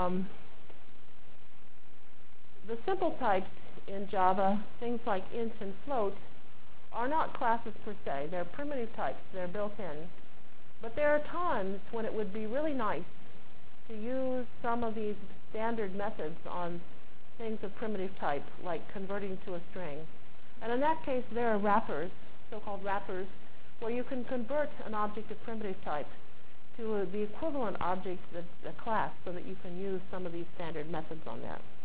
The simple types in Java, things like int and float, are not classes per se. They're primitive types. They're built in. But there are times when it would be really nice to use some of these standard methods on things of primitive type, like converting to a string. And in that case, there are wrappers, so-called wrappers, where you can convert an object of primitive type to the equivalent object, the class, so that you can use some of these standard methods on that.